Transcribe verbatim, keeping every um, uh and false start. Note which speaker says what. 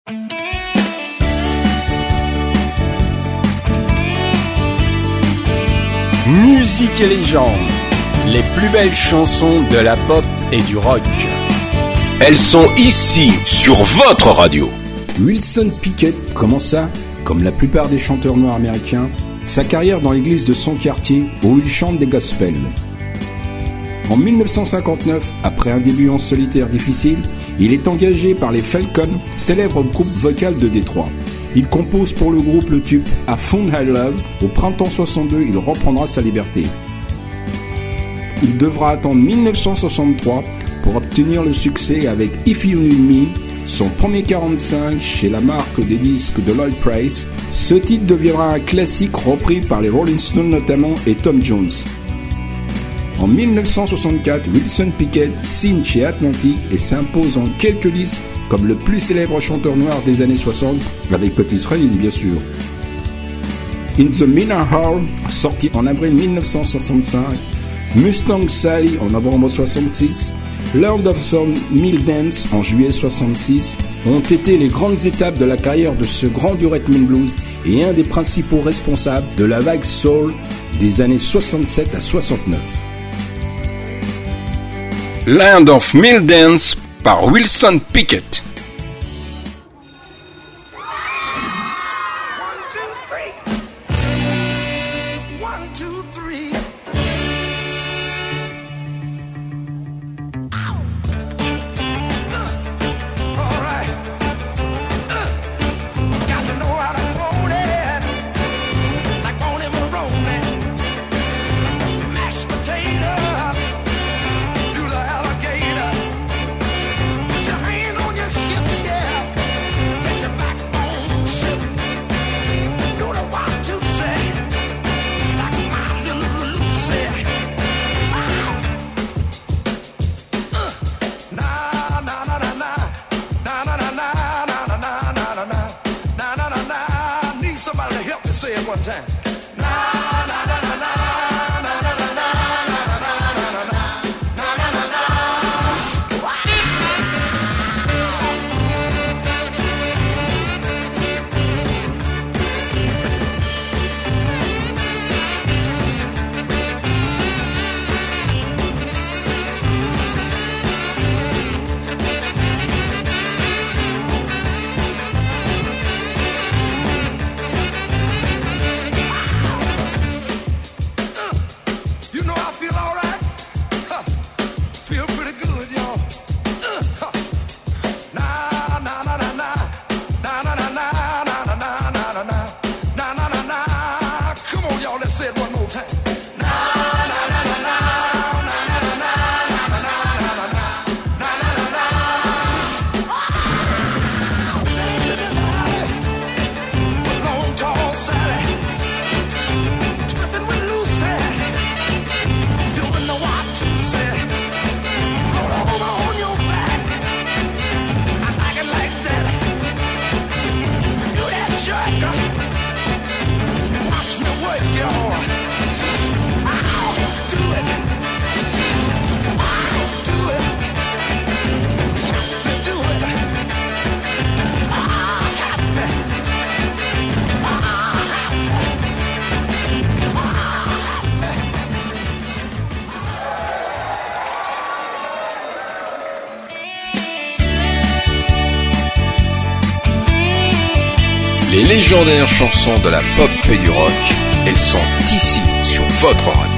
Speaker 1: Musique et légende, les plus belles chansons de la pop et du rock.
Speaker 2: Elles sont ici, sur votre radio.
Speaker 3: Wilson Pickett commença, comme la plupart des chanteurs noirs américains, sa carrière dans l'église de son quartier où il chante des gospels. En dix-neuf cent cinquante-neuf, après un début en solitaire difficile, il est engagé par les Falcons, célèbre groupe vocal de Détroit. Il compose pour le groupe le tube I Found My Love. Au printemps soixante-deux, il reprendra sa liberté. Il devra attendre dix-neuf cent soixante-trois pour obtenir le succès avec If You Need Me, son premier quarante-cinq chez la marque des disques de Lloyd Price. Ce titre deviendra un classique repris par les Rolling Stones notamment et Tom Jones. En dix-neuf cent soixante-quatre, Wilson Pickett signe chez Atlantic et s'impose en quelques disques comme le plus célèbre chanteur noir des années soixante, avec Otis Redding bien sûr. In the Minor Hall, sorti en avril dix-neuf cent soixante-cinq, Mustang Sally en novembre soixante-six, Lord of some Mill Dance en juillet soixante-six ont été les grandes étapes de la carrière de ce grand du rhythm and blues et un des principaux responsables de la vague soul des années soixante-sept à soixante-neuf.
Speaker 2: Land of Mill Dance par Wilson Pickett. Les légendaires chansons de la pop et du rock, elles sont ici sur votre radio.